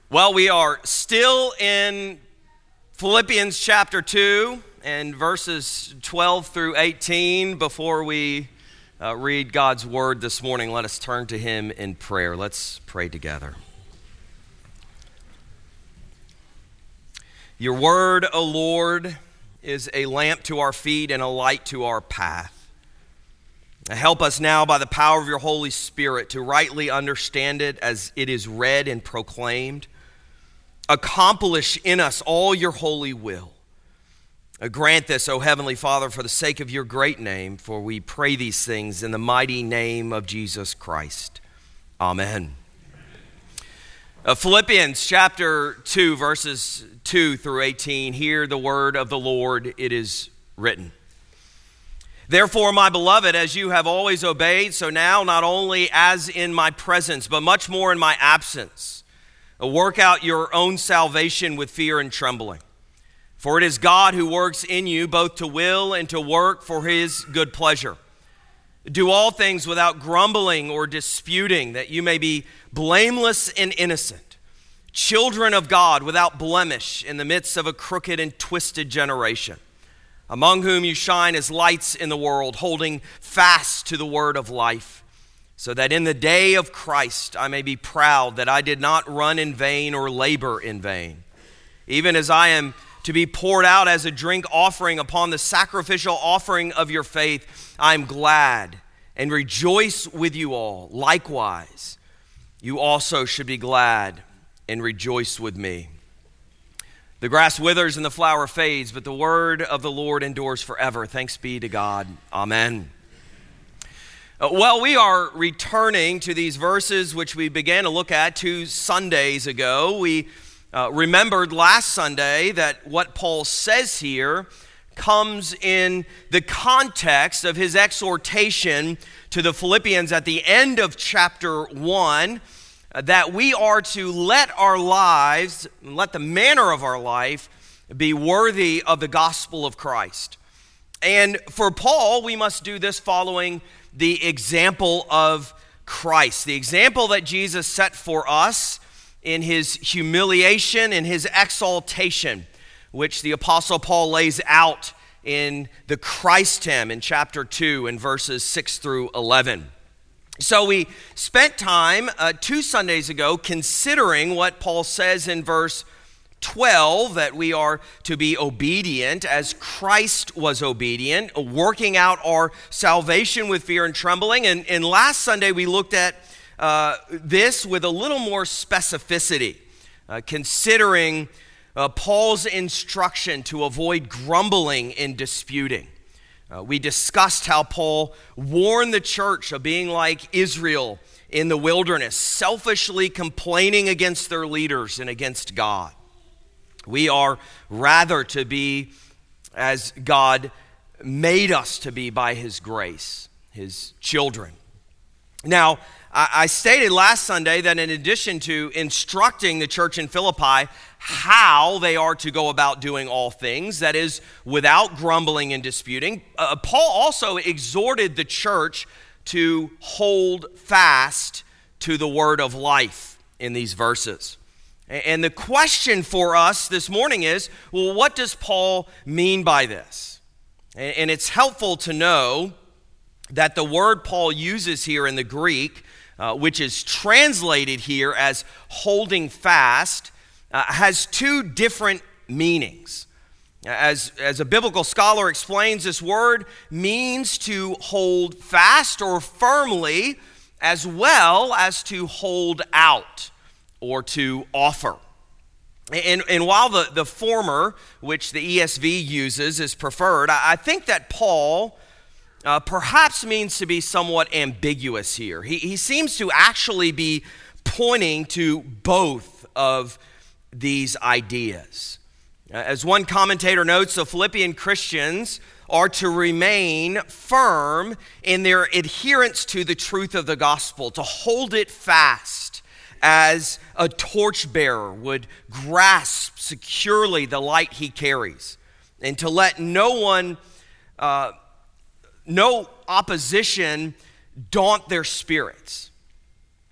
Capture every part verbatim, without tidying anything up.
Well, we are still in Philippians chapter two and verses twelve through eighteen. Before we uh, read God's word this morning, let us turn to him in prayer. Let's pray together. Your word, O Lord, is a lamp to our feet and a light to our path. Help us now by the power of your Holy Spirit to rightly understand it as it is read and proclaimed. Accomplish in us all your holy will. Grant this, O Heavenly Father, for the sake of your great name, for we pray these things in the mighty name of Jesus Christ. Amen. Uh, Philippians chapter two, verses two through eighteen. Hear the word of the Lord. It is written. Therefore, my beloved, as you have always obeyed, so now not only as in my presence, but much more in my absence, work out your own salvation with fear and trembling. For it is God who works in you both to will and to work for his good pleasure. Do all things without grumbling or disputing, that you may be blameless and innocent, children of God without blemish in the midst of a crooked and twisted generation, among whom you shine as lights in the world, holding fast to the word of life, so that in the day of Christ I may be proud that I did not run in vain or labor in vain. Even as I am to be poured out as a drink offering upon the sacrificial offering of your faith, I am glad and rejoice with you all. Likewise, you also should be glad and rejoice with me. The grass withers and the flower fades, but the word of the Lord endures forever. Thanks be to God. Amen. Uh, well, we are returning to these verses which we began to look at two Sundays ago. We uh, remembered last Sunday that what Paul says here comes in the context of his exhortation to the Philippians at the end of chapter one, uh, that we are to let our lives, let the manner of our life be worthy of the gospel of Christ. And for Paul, we must do this following the example of Christ, the example that Jesus set for us in his humiliation and his exaltation, which the Apostle Paul lays out in the Christ hymn in chapter two in verses six through eleven. So we spent time uh, two Sundays ago considering what Paul says in verse twelve, that we are to be obedient as Christ was obedient, working out our salvation with fear and trembling. And, and last Sunday we looked at uh, this with a little more specificity, uh, considering uh, Paul's instruction to avoid grumbling and disputing. Uh, we discussed how Paul warned the church of being like Israel in the wilderness, selfishly complaining against their leaders and against God. We are rather to be as God made us to be by his grace, his children. Now, I stated last Sunday that in addition to instructing the church in Philippi how they are to go about doing all things, that is, without grumbling and disputing, uh, Paul also exhorted the church to hold fast to the word of life in these verses. And the question for us this morning is, well, what does Paul mean by this? And it's helpful to know that the word Paul uses here in the Greek, uh, which is translated here as holding fast, uh, has two different meanings. As, as a biblical scholar explains, this word means to hold fast or firmly, as well as to hold out or to offer. And, and while the, the former, which the E S V uses, is preferred, I, I think that Paul uh, perhaps means to be somewhat ambiguous here. He, he seems to actually be pointing to both of these ideas. As one commentator notes, the Philippian Christians are to remain firm in their adherence to the truth of the gospel, to hold it fast, as a torchbearer would grasp securely the light he carries, and to let no one, uh, no opposition daunt their spirits.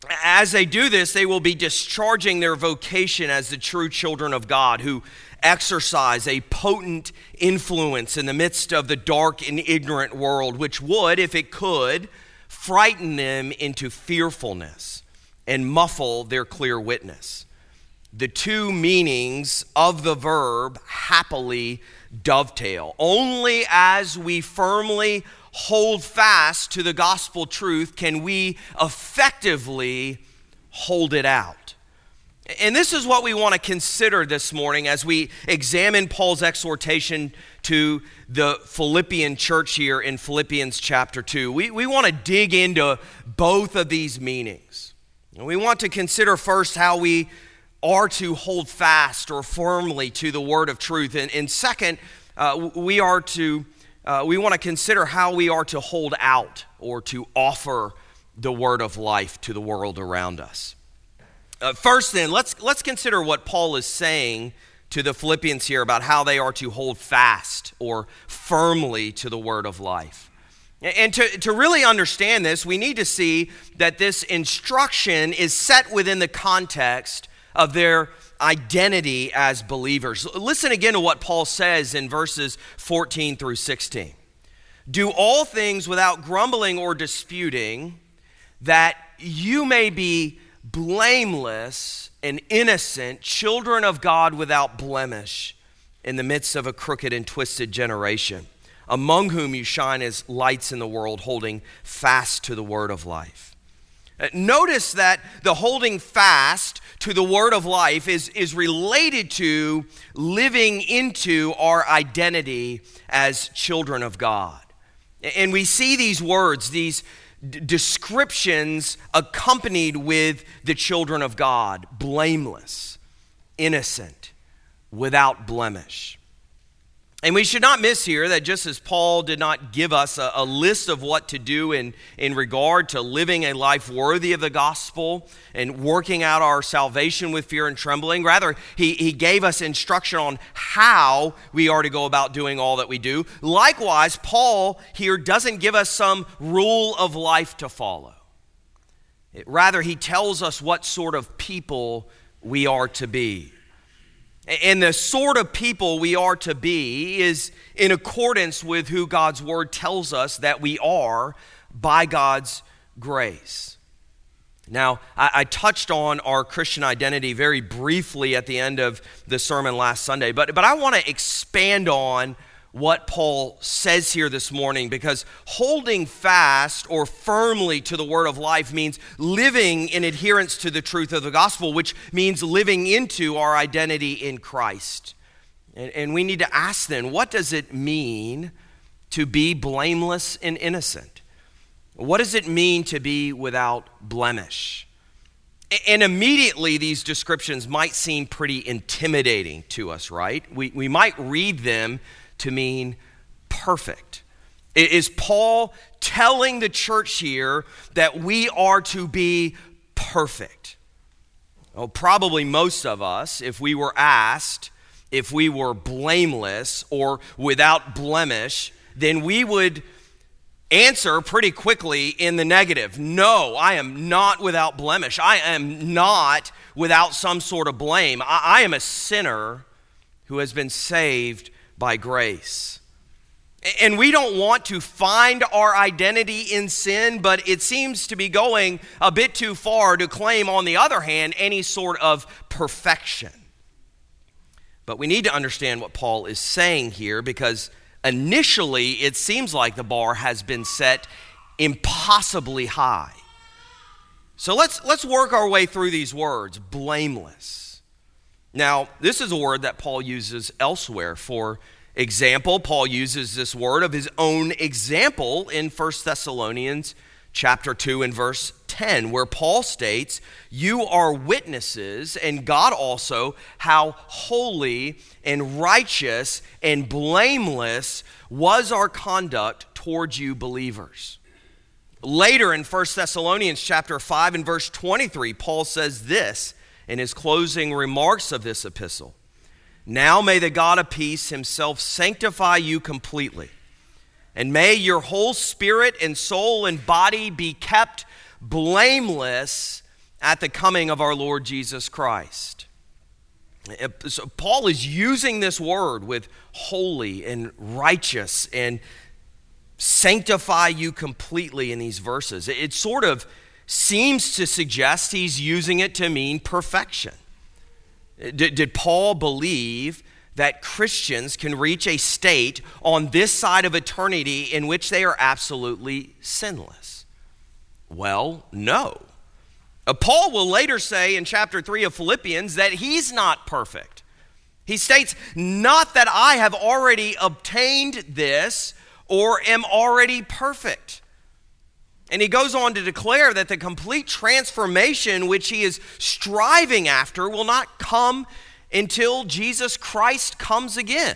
As they do this, they will be discharging their vocation as the true children of God who exercise a potent influence in the midst of the dark and ignorant world, which would, if it could, frighten them into fearfulness and muffle their clear witness. The two meanings of the verb happily dovetail. Only as we firmly hold fast to the gospel truth can we effectively hold it out. And this is what we want to consider this morning as we examine Paul's exhortation to the Philippian church here in Philippians chapter two. We, we want to dig into both of these meanings. And we want to consider first how we are to hold fast or firmly to the word of truth. And, and second, uh, we are to Uh, we want to consider how we are to hold out or to offer the word of life to the world around us. Uh, first then, let's let's consider what Paul is saying to the Philippians here about how they are to hold fast or firmly to the word of life. And to, to really understand this, we need to see that this instruction is set within the context of their identity as believers. Listen again to what Paul says in verses fourteen through sixteen. Do all things without grumbling or disputing, that you may be blameless and innocent, children of God without blemish, in the midst of a crooked and twisted generation, among whom you shine as lights in the world, holding fast to the word of life. Notice that the holding fast to the word of life is, is related to living into our identity as children of God. And we see these words, these d- descriptions accompanied with the children of God: blameless, innocent, without blemish. And we should not miss here that just as Paul did not give us a, a list of what to do in, in regard to living a life worthy of the gospel and working out our salvation with fear and trembling, rather he, he gave us instruction on how we are to go about doing all that we do. Likewise, Paul here doesn't give us some rule of life to follow. It, rather, he tells us what sort of people we are to be. And the sort of people we are to be is in accordance with who God's word tells us that we are by God's grace. Now, I, I touched on our Christian identity very briefly at the end of the sermon last Sunday, but, but I want to expand on what Paul says here this morning, because holding fast or firmly to the word of life means living in adherence to the truth of the gospel, which means living into our identity in Christ. And, and we need to ask then, what does it mean to be blameless and innocent? What does it mean to be without blemish? And immediately these descriptions might seem pretty intimidating to us, right? We, we might read them to mean perfect. Is Paul telling the church here that we are to be perfect? Well, probably most of us, if we were asked if we were blameless or without blemish, then we would answer pretty quickly in the negative. No, I am not without blemish. I am not without some sort of blame. I, I am a sinner who has been saved by grace. And we don't want to find our identity in sin, but it seems to be going a bit too far to claim, on the other hand, any sort of perfection. But we need to understand what Paul is saying here, because initially it seems like the bar has been set impossibly high. So let's let's work our way through these words. Blameless. Now, this is a word that Paul uses elsewhere. For example, Paul uses this word of his own example in First Thessalonians chapter two and verse ten, where Paul states, "You are witnesses, and God also, how holy and righteous and blameless was our conduct towards you believers." Later in First Thessalonians chapter five and verse twenty-three, Paul says this in his closing remarks of this epistle: "Now may the God of peace himself sanctify you completely, and may your whole spirit and soul and body be kept blameless at the coming of our Lord Jesus Christ. So Paul is using this word with holy and righteous and sanctify you completely in these verses. It sort of seems to suggest he's using it to mean perfection. Did, did Paul believe that Christians can reach a state on this side of eternity in which they are absolutely sinless? Well, no. Uh, Paul will later say in chapter three of Philippians that he's not perfect. He states, not that I have already obtained this or am already perfect. And he goes on to declare that the complete transformation which he is striving after will not come until Jesus Christ comes again.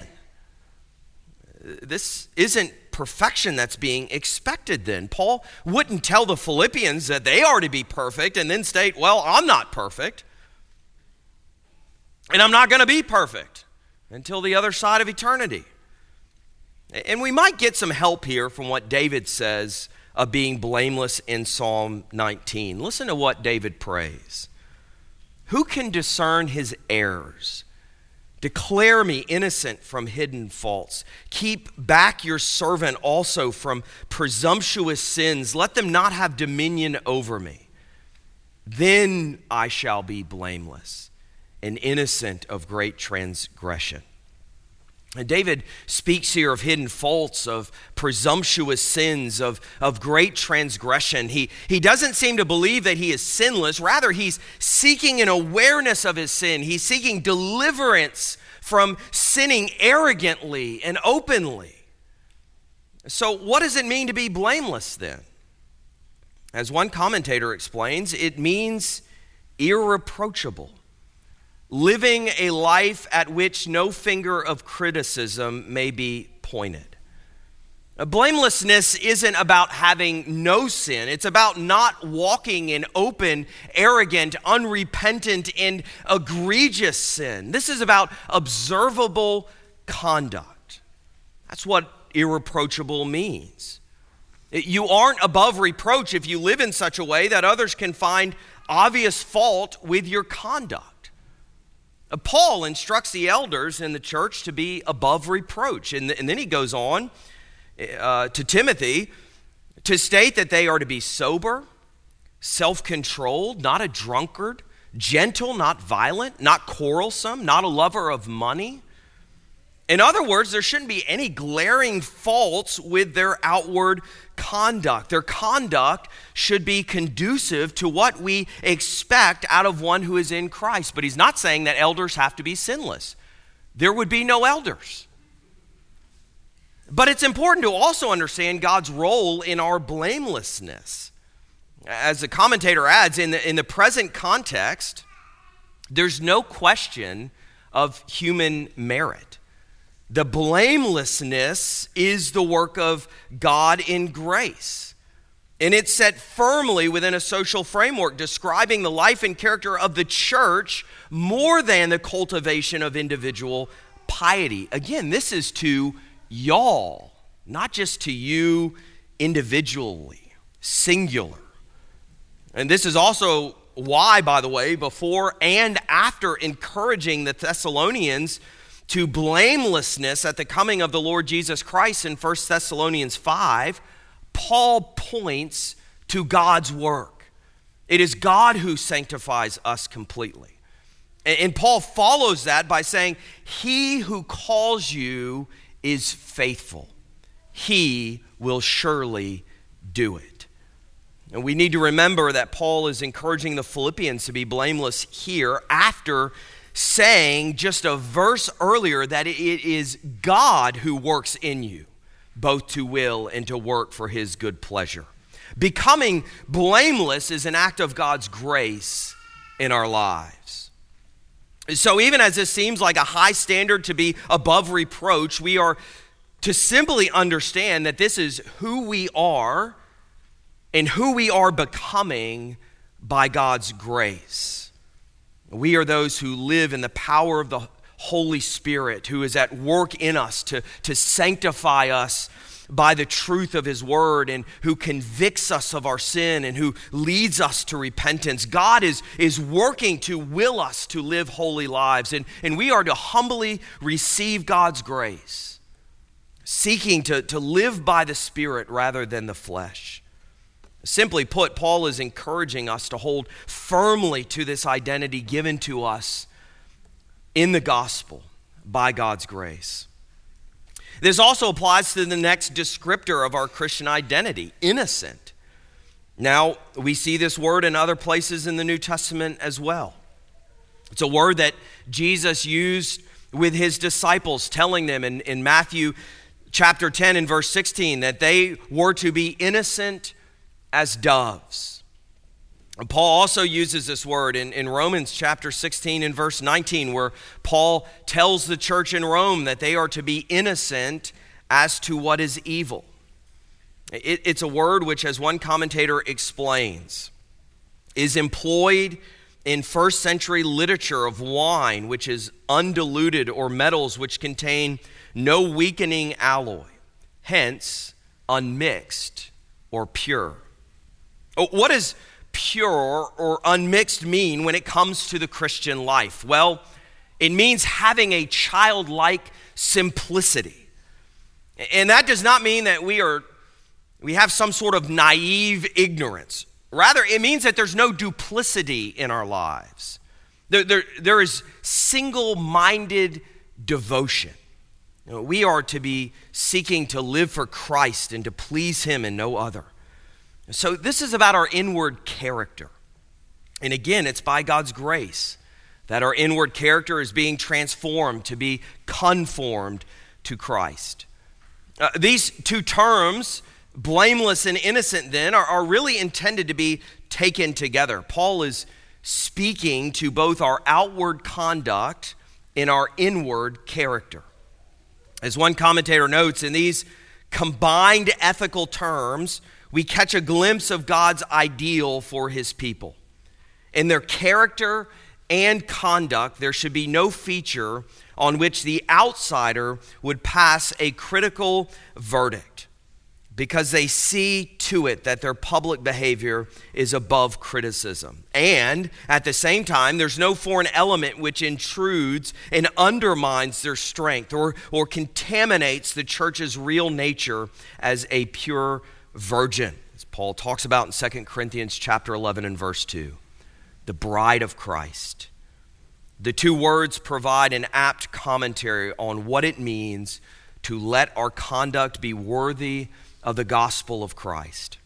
This isn't perfection that's being expected then. Paul wouldn't tell the Philippians that they are to be perfect and then state, well, I'm not perfect. And I'm not going to be perfect until the other side of eternity. And we might get some help here from what David says of being blameless in Psalm nineteen. Listen to what David prays. Who can discern his errors? Declare me innocent from hidden faults. Keep back your servant also from presumptuous sins. Let them not have dominion over me. Then I shall be blameless and innocent of great transgression. And David speaks here of hidden faults, of presumptuous sins, of, of great transgression. He, he doesn't seem to believe that he is sinless. Rather, he's seeking an awareness of his sin. He's seeking deliverance from sinning arrogantly and openly. So what does it mean to be blameless then? As one commentator explains, it means irreproachable. Living a life at which no finger of criticism may be pointed. Blamelessness isn't about having no sin. It's about not walking in open, arrogant, unrepentant, and egregious sin. This is about observable conduct. That's what irreproachable means. You aren't above reproach if you live in such a way that others can find obvious fault with your conduct. Paul instructs the elders in the church to be above reproach. And, and then he goes on uh, to Timothy to state that they are to be sober, self-controlled, not a drunkard, gentle, not violent, not quarrelsome, not a lover of money. In other words, there shouldn't be any glaring faults with their outward conduct. Their conduct should be conducive to what we expect out of one who is in Christ. But he's not saying that elders have to be sinless. There would be no elders. But it's important to also understand God's role in our blamelessness. As the commentator adds, in the, in the present context, there's no question of human merit. The blamelessness is the work of God in grace. And it's set firmly within a social framework describing the life and character of the church more than the cultivation of individual piety. Again, this is to y'all, not just to you individually, singular. And this is also why, by the way, before and after encouraging the Thessalonians to blamelessness at the coming of the Lord Jesus Christ in First Thessalonians five, Paul points to God's work. It is God who sanctifies us completely. And Paul follows that by saying, he who calls you is faithful. He will surely do it. And we need to remember that Paul is encouraging the Philippians to be blameless here after saying just a verse earlier that it is God who works in you, both to will and to work for his good pleasure. Becoming blameless is an act of God's grace in our lives. So even as this seems like a high standard to be above reproach, we are to simply understand that this is who we are and who we are becoming by God's grace. We are those who live in the power of the Holy Spirit, who is at work in us to, to sanctify us by the truth of his word and who convicts us of our sin and who leads us to repentance. God is, is working to will us to live holy lives, and, and we are to humbly receive God's grace, seeking to, to live by the Spirit rather than the flesh. Simply put, Paul is encouraging us to hold firmly to this identity given to us in the gospel by God's grace. This also applies to the next descriptor of our Christian identity, innocent. Now, we see this word in other places in the New Testament as well. It's a word that Jesus used with his disciples, telling them in, in Matthew chapter ten and verse sixteen that they were to be innocent as doves. Paul also uses this word in, in Romans chapter sixteen and verse nineteen, where Paul tells the church in Rome that they are to be innocent as to what is evil. It, it's a word which, as one commentator explains, is employed in first century literature of wine, which is undiluted, or metals which contain no weakening alloy, hence unmixed or pure. What does pure or unmixed mean when it comes to the Christian life? Well, it means having a childlike simplicity. And that does not mean that we are we have some sort of naive ignorance. Rather, it means that there's no duplicity in our lives. There, there, there is single-minded devotion. You know, we are to be seeking to live for Christ and to please him and no other. So this is about our inward character. And again, it's by God's grace that our inward character is being transformed to be conformed to Christ. Uh, these two terms, blameless and innocent, then, are, are really intended to be taken together. Paul is speaking to both our outward conduct and our inward character. As one commentator notes, in these combined ethical terms, we catch a glimpse of God's ideal for his people. In their character and conduct, there should be no feature on which the outsider would pass a critical verdict, because they see to it that their public behavior is above criticism. And at the same time, there's no foreign element which intrudes and undermines their strength or, or contaminates the church's real nature as a pure virgin, as Paul talks about in Second Corinthians chapter eleven and verse two, the bride of Christ. The two words provide an apt commentary on what it means to let our conduct be worthy of the gospel of Christ.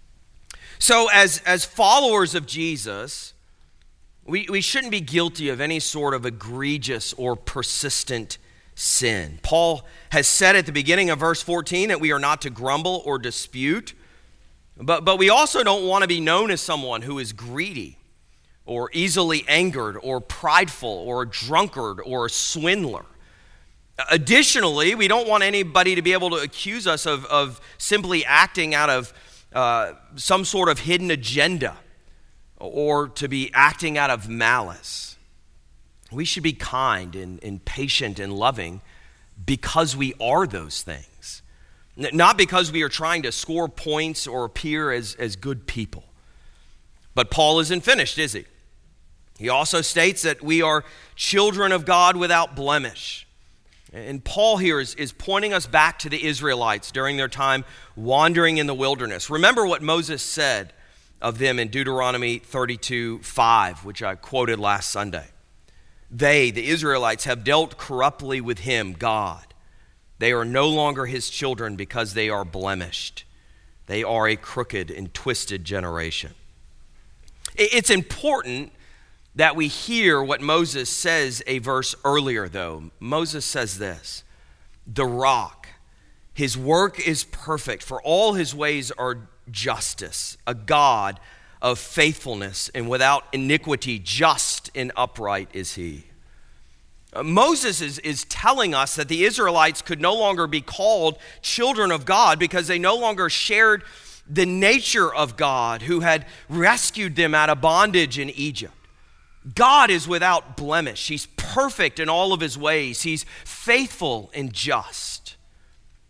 So as, as followers of Jesus, we, we shouldn't be guilty of any sort of egregious or persistent sin. Paul has said at the beginning of verse fourteen that we are not to grumble or dispute, but, but we also don't want to be known as someone who is greedy or easily angered or prideful or a drunkard or a swindler. Additionally, we don't want anybody to be able to accuse us of, of simply acting out of uh, some sort of hidden agenda or to be acting out of malice. We should be kind and, and patient and loving because we are those things, not because we are trying to score points or appear as, as good people. But Paul isn't finished, is he? He also states that we are children of God without blemish. And Paul here is, is pointing us back to the Israelites during their time wandering in the wilderness. Remember what Moses said of them in Deuteronomy thirty-two five, which I quoted last Sunday. They, the Israelites, have dealt corruptly with him, God. They are no longer his children because they are blemished. They are a crooked and twisted generation. It's important that we hear what Moses says a verse earlier, though. Moses says this: the rock, his work is perfect, for all his ways are justice, a God of faithfulness and without iniquity, just and upright is he. Uh, Moses is, is telling us that the Israelites could no longer be called children of God because they no longer shared the nature of God who had rescued them out of bondage in Egypt. God is without blemish. He's perfect in all of his ways. He's faithful and just.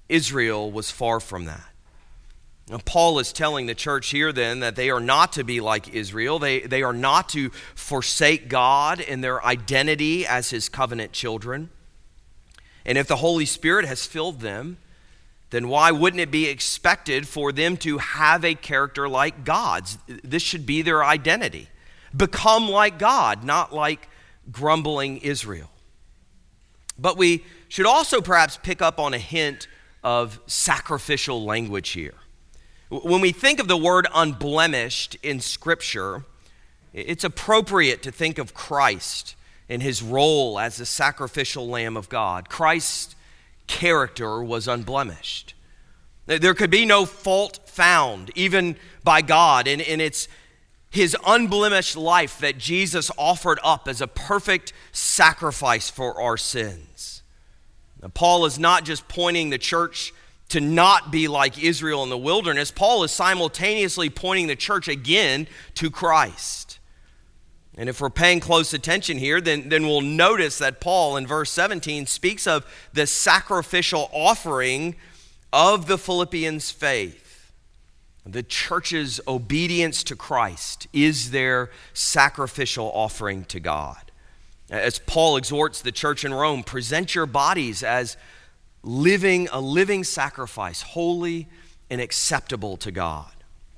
Israel was far from that. Now, Paul is telling the church here then that they are not to be like Israel. They, they are not to forsake God in their identity as his covenant children. And if the Holy Spirit has filled them, then why wouldn't it be expected for them to have a character like God's? This should be their identity. Become like God, not like grumbling Israel. But we should also perhaps pick up on a hint of sacrificial language here. When we think of the word unblemished in Scripture, it's appropriate to think of Christ and his role as the sacrificial Lamb of God. Christ's character was unblemished. There could be no fault found, even by God, and, and it's his unblemished life that Jesus offered up as a perfect sacrifice for our sins. Now, Paul is not just pointing the church to not be like Israel in the wilderness. Paul is simultaneously pointing the church again to Christ. And if we're paying close attention here, then, then we'll notice that Paul in verse seventeen speaks of the sacrificial offering of the Philippians' faith. The church's obedience to Christ is their sacrificial offering to God. As Paul exhorts the church in Rome, present your bodies as living a living sacrifice, holy and acceptable to God.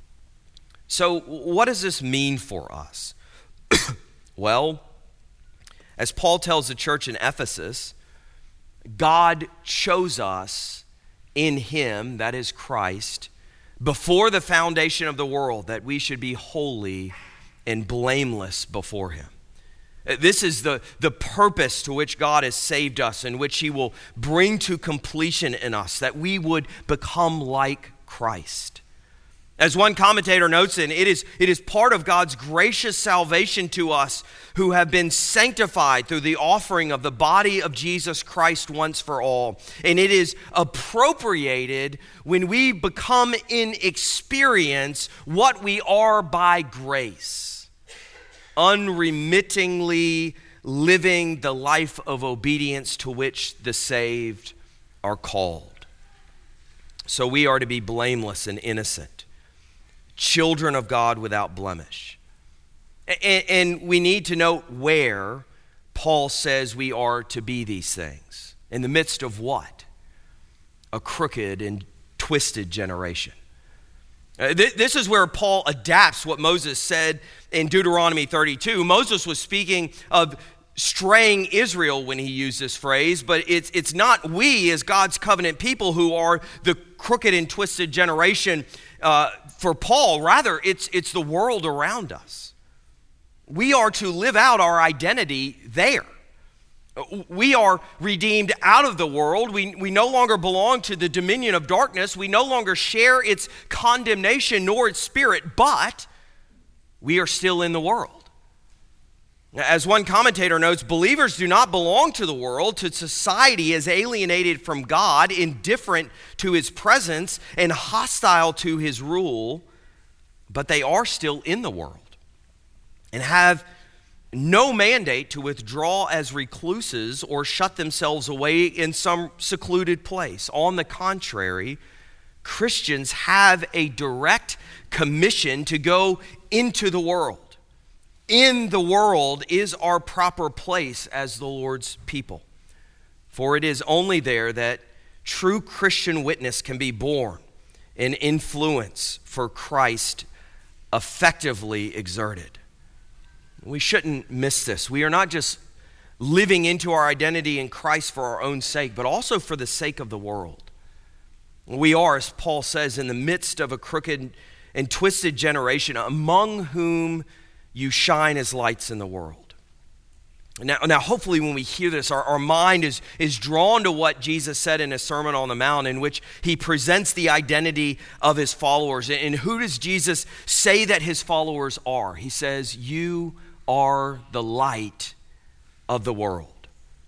So what does this mean for us? Well, as Paul tells the church in Ephesus, God chose us in him, that is Christ, before the foundation of the world, that we should be holy and blameless before him. This is the, the purpose to which God has saved us and which he will bring to completion in us, that we would become like Christ. As one commentator notes, in, it is, it is part of God's gracious salvation to us who have been sanctified through the offering of the body of Jesus Christ once for all. And it is appropriated when we become in experience what we are by grace, unremittingly living the life of obedience to which the saved are called. So we are to be blameless and innocent, children of God without blemish. And, and we need to note where Paul says we are to be these things. In the midst of what? A crooked and twisted generation. Uh, th- this is where Paul adapts what Moses said in Deuteronomy thirty-two. Moses was speaking of straying Israel when he used this phrase, but it's, it's not we as God's covenant people who are the crooked and twisted generation uh, for Paul. Rather, it's, it's the world around us. We are to live out our identity there. We are redeemed out of the world. We, we no longer belong to the dominion of darkness. We no longer share its condemnation nor its spirit, but we are still in the world. As one commentator notes, believers do not belong to the world, to society as alienated from God, indifferent to his presence, and hostile to his rule, but they are still in the world and have no mandate to withdraw as recluses or shut themselves away in some secluded place. On the contrary, Christians have a direct commission to go into the world. In the world is our proper place as the Lord's people. For it is only there that true Christian witness can be born and influence for Christ effectively exerted. We shouldn't miss this. We are not just living into our identity in Christ for our own sake, but also for the sake of the world. We are, as Paul says, in the midst of a crooked and twisted generation, among whom you shine as lights in the world. Now, now hopefully when we hear this, our, our mind is, is drawn to what Jesus said in his Sermon on the Mount, in which he presents the identity of his followers. And who does Jesus say that his followers are? He says, you are the light of the world.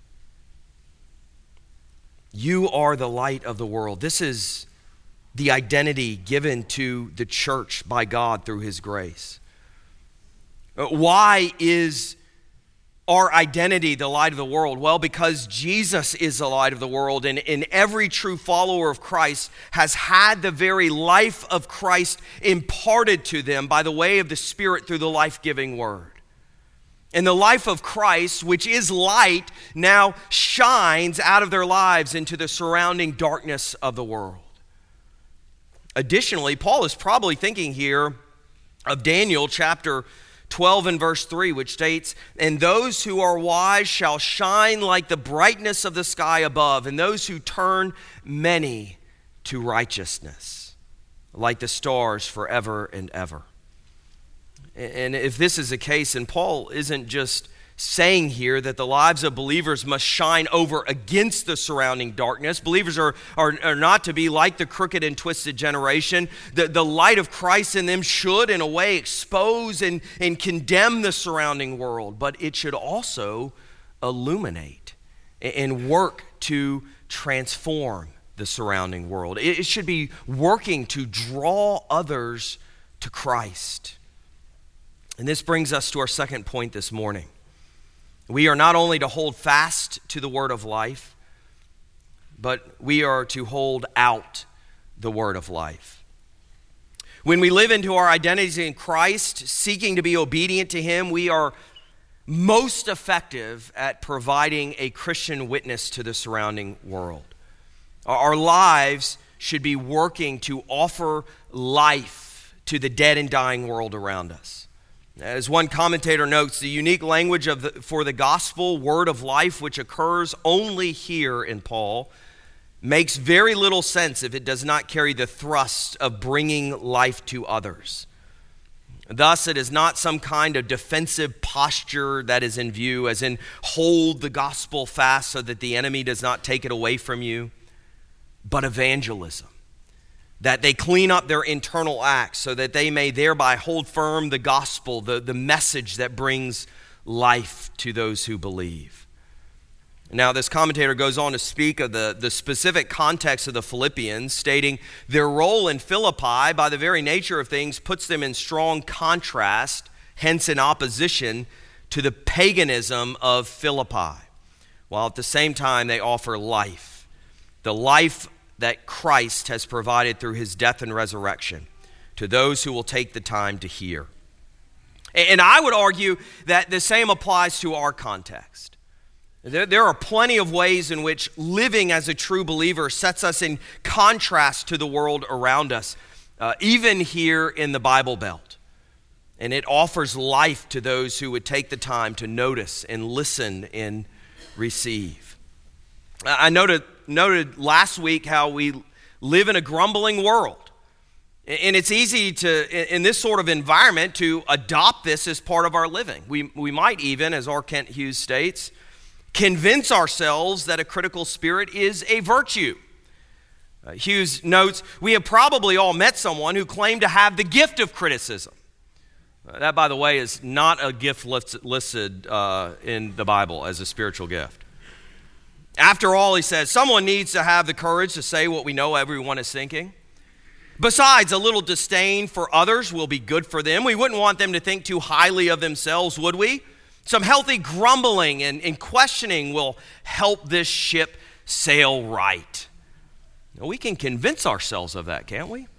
You are the light of the world. This is the identity given to the church by God through his grace. Why is our identity the light of the world? Well, because Jesus is the light of the world, and, and every true follower of Christ has had the very life of Christ imparted to them by the way of the Spirit through the life-giving Word. And the life of Christ, which is light, now shines out of their lives into the surrounding darkness of the world. Additionally, Paul is probably thinking here of Daniel chapter twelve and verse three, which states, "And those who are wise shall shine like the brightness of the sky above, and those who turn many to righteousness, like the stars forever and ever." And if this is the case, and Paul isn't just saying here that the lives of believers must shine over against the surrounding darkness. Believers are, are, are not to be like the crooked and twisted generation. The, the light of Christ in them should, in a way, expose and, and condemn the surrounding world, but it should also illuminate and work to transform the surrounding world. It, it should be working to draw others to Christ. And this brings us to our second point this morning. We are not only to hold fast to the word of life, but we are to hold out the word of life. When we live into our identity in Christ, seeking to be obedient to Him, we are most effective at providing a Christian witness to the surrounding world. Our lives should be working to offer life to the dead and dying world around us. As one commentator notes, the unique language of the, for the gospel, word of life, which occurs only here in Paul, makes very little sense if it does not carry the thrust of bringing life to others. Thus, it is not some kind of defensive posture that is in view, as in hold the gospel fast so that the enemy does not take it away from you, but evangelism. That they clean up their internal acts so that they may thereby hold firm the gospel, the, the message that brings life to those who believe. Now, this commentator goes on to speak of the, the specific context of the Philippians, stating their role in Philippi, by the very nature of things, puts them in strong contrast, hence in opposition to the paganism of Philippi, while at the same time they offer life, the life that Christ has provided through His death and resurrection to those who will take the time to hear. And I would argue that the same applies to our context. There, there are plenty of ways in which living as a true believer sets us in contrast to the world around us, uh, even here in the Bible Belt. And it offers life to those who would take the time to notice and listen and receive. I noted noted last week how we live in a grumbling world. And it's easy to, in this sort of environment, to adopt this as part of our living. We, we might even, as R. Kent Hughes states, convince ourselves that a critical spirit is a virtue. Uh, Hughes notes, we have probably all met someone who claimed to have the gift of criticism. Uh, that, by the way, is not a gift listed uh, in the Bible as a spiritual gift. After all, he says, someone needs to have the courage to say what we know everyone is thinking. Besides, a little disdain for others will be good for them. We wouldn't want them to think too highly of themselves, would we? Some healthy grumbling and, and questioning will help this ship sail right. Now, we can convince ourselves of that, can't we?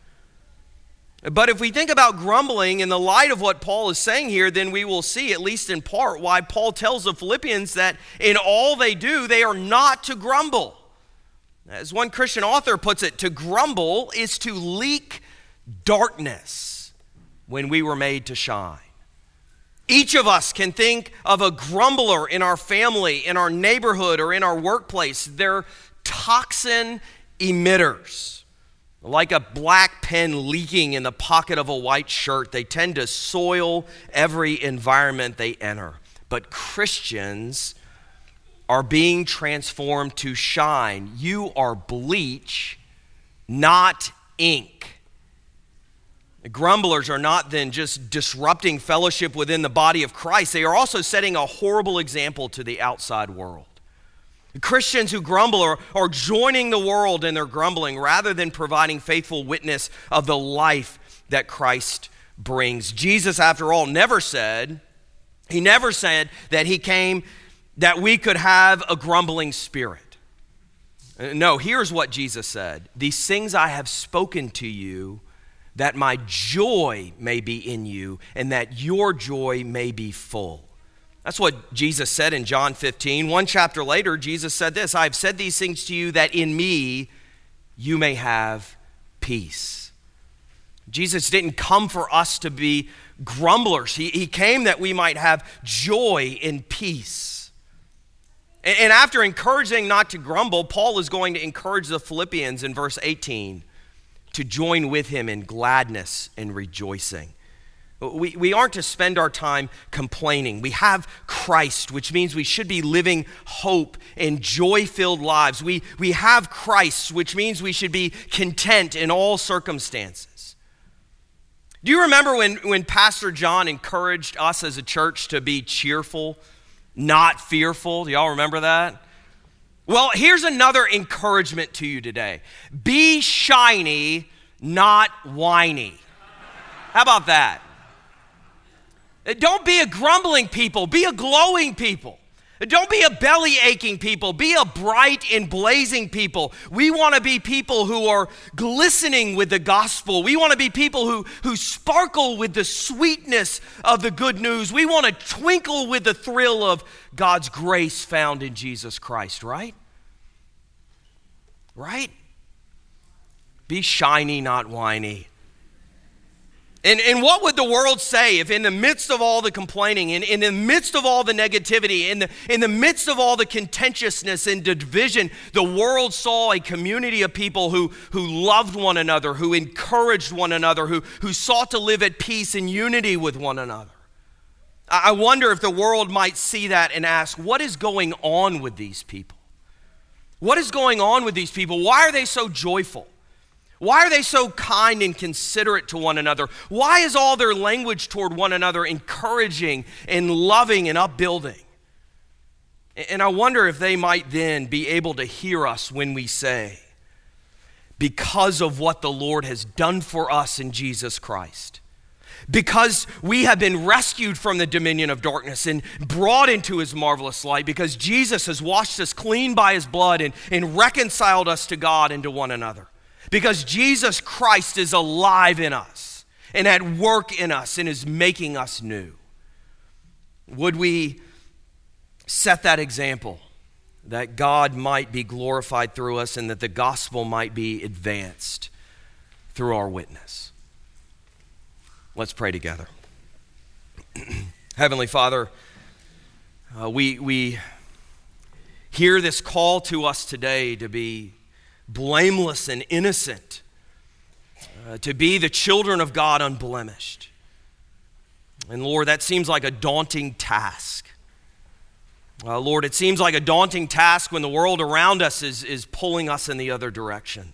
But if we think about grumbling in the light of what Paul is saying here, then we will see, at least in part, why Paul tells the Philippians that in all they do, they are not to grumble. As one Christian author puts it, to grumble is to leak darkness when we were made to shine. Each of us can think of a grumbler in our family, in our neighborhood, or in our workplace. They're toxin emitters. Like a black pen leaking in the pocket of a white shirt, they tend to soil every environment they enter. But Christians are being transformed to shine. You are bleach, not ink. The grumblers are not then just disrupting fellowship within the body of Christ. They are also setting a horrible example to the outside world. Christians who grumble are, are joining the world in their grumbling rather than providing faithful witness of the life that Christ brings. Jesus, after all, never said, He never said that he came that we could have a grumbling spirit. No, here's what Jesus said. These things I have spoken to you, that my joy may be in you, and that your joy may be full. That's what Jesus said in John fifteen. One chapter later, Jesus said this, I have said these things to you that in me you may have peace. Jesus didn't come for us to be grumblers. He, he came that we might have joy and peace. And, and after encouraging not to grumble, Paul is going to encourage the Philippians in verse eighteen to join with him in gladness and rejoicing. We, we aren't to spend our time complaining. We have Christ, which means we should be living hope and joy-filled lives. We, we have Christ, which means we should be content in all circumstances. Do you remember when, when Pastor John encouraged us as a church to be cheerful, not fearful? Do y'all remember that? Well, here's another encouragement to you today. Be shiny, not whiny. How about that? Don't be a grumbling people. Be a glowing people. Don't be a belly aching people. Be a bright and blazing people. We want to be people who are glistening with the gospel. We want to be people who, who sparkle with the sweetness of the good news. We want to twinkle with the thrill of God's grace found in Jesus Christ, right? Right? Be shiny, not whiny. And, and what would the world say if in the midst of all the complaining, in, in the midst of all the negativity, in the, in the midst of all the contentiousness and division, the world saw a community of people who, who loved one another, who encouraged one another, who, who sought to live at peace and unity with one another? I wonder if the world might see that and ask, what is going on with these people? What is going on with these people? Why are they so joyful? Why are they so kind and considerate to one another? Why is all their language toward one another encouraging and loving and upbuilding? And I wonder if they might then be able to hear us when we say, because of what the Lord has done for us in Jesus Christ, because we have been rescued from the dominion of darkness and brought into his marvelous light, because Jesus has washed us clean by his blood and, and reconciled us to God and to one another. Because Jesus Christ is alive in us and at work in us and is making us new. Would we set that example that God might be glorified through us and that the gospel might be advanced through our witness? Let's pray together. Heavenly Father, uh, we, we hear this call to us today to be blameless and innocent, uh, to be the children of God unblemished. And Lord, that seems like a daunting task. Uh, Lord, it seems like a daunting task when the world around us is, is pulling us in the other direction.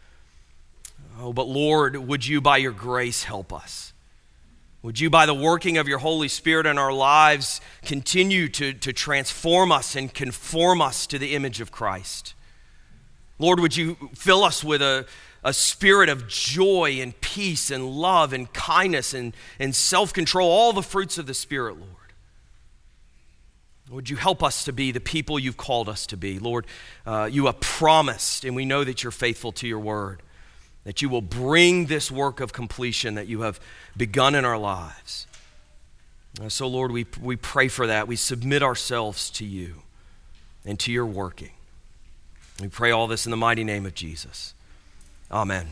Oh, but Lord, would you by your grace help us? Would you, by the working of your Holy Spirit in our lives, continue to, to transform us and conform us to the image of Christ? Lord, would you fill us with a, a spirit of joy and peace and love and kindness and, and self-control, all the fruits of the Spirit, Lord. Would you help us to be the people you've called us to be? Lord, uh, you have promised, and we know that you're faithful to your word, that you will bring this work of completion that you have begun in our lives. Uh, so, Lord, we, we pray for that. We submit ourselves to you and to your working. We pray all this in the mighty name of Jesus. Amen.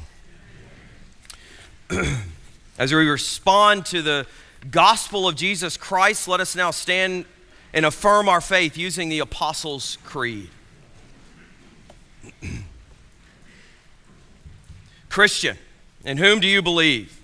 As we respond to the gospel of Jesus Christ, let us now stand and affirm our faith using the Apostles' Creed. Christian, in whom do you believe?